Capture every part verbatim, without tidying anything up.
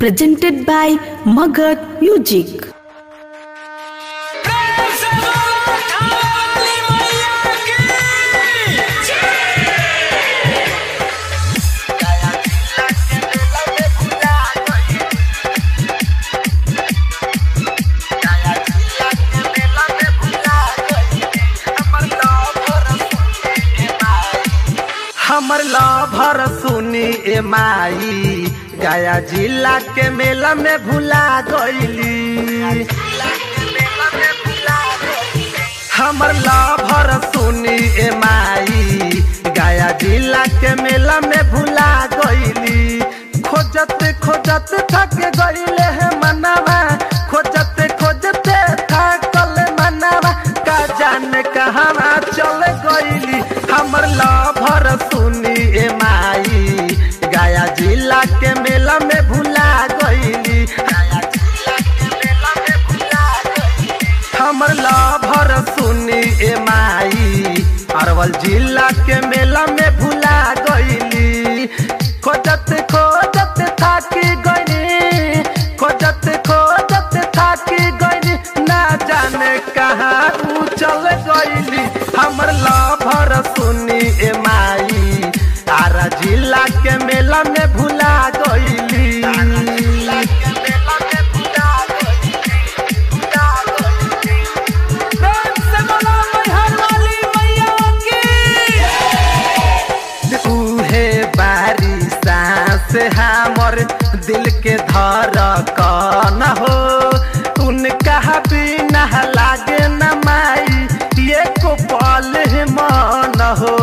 presented by Magad Music. हमर lover सुनी ए माई गया जिला के मेला में भुला गईली। हमर लभर सुनी ए माई गया जिला के मेला में भुला गईली। खोजत खोजत थक गईले है मनवा, खोजत खोजते थकल मनवा, का जाने कहाँ चल गईली। हमर लभर सुनी ए माई गया जिला के मेला में भुला गईली। हमर लभर सुनी ए माई अरवल जिला के मेला में भुला गईली। खोजत खोजत थाकी गईली, खोजत खोजत थाकी गईली, ना जाने कहाँ ऊ चल गईली। हमर लभर सुनी ए माई आरा जिला के मेला में भुला गईली। से हमर दिल के धड़कन हो, उनका बिना लागे न माई ये को पल मन हो।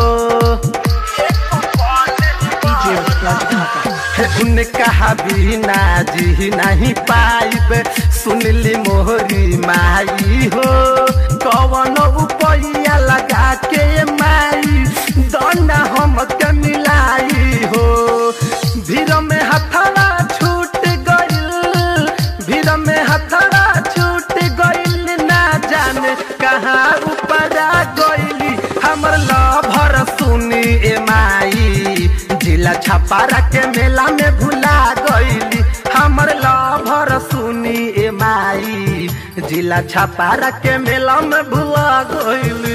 उनका बिना जी नहीं पाइब सुनली मोहरी माई हो। कौन उपाया लगा के माई दंडा हमके मिलाई हो। भीड़ में हथड़ा छूट गइल, भीड़ में हथड़ा छूट गइल, ना जाने कहाँ ऊपरा गइली। हमर लभर सुनी ए माई जिला छपारा के मेला में भुला गइली। हमर लभर सुनी ए माई जिला छपारा के मेला में भुला गइली।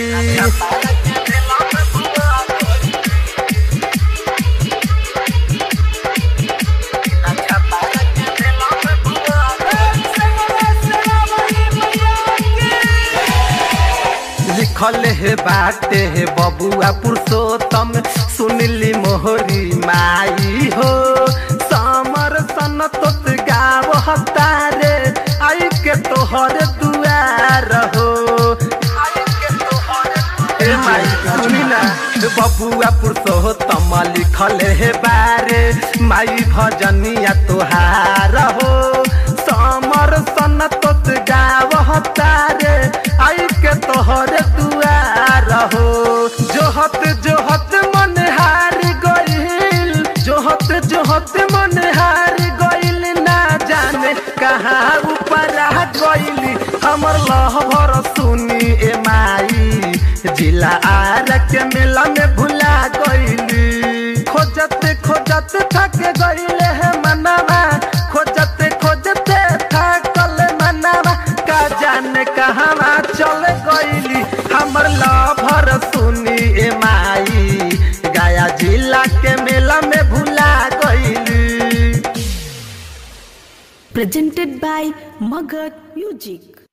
लिखल है बाटे है बबुआ पुरुषोत्तम सुनली मोहरी माई हो। समर सन तोत गाव हतारे आई के तोहर दुआर हो। ए माई सुनी ना बबुआ पुरुषोत्तम लिखल है बारे माई भजनिया तोहार हो। समर सन तोत गाव हतारे आई के तोहर दुआर हो। जोहत जोहत मन हार गइल, जोहत जोहत मन हार गइल, ना जाने कहाँ ऊपरा गइली। हमर लहबर सुनी ए माई जिला आर के मेला में भुला गइली। खोजत खोजत थक गइले है मनवा, खोजत खोजते थकल मनवा, का जाने कहाँ चल गईली। हमर लभर सुनी ए माई गया जिला के मेला में भुला गईली। Presented by Magad Music.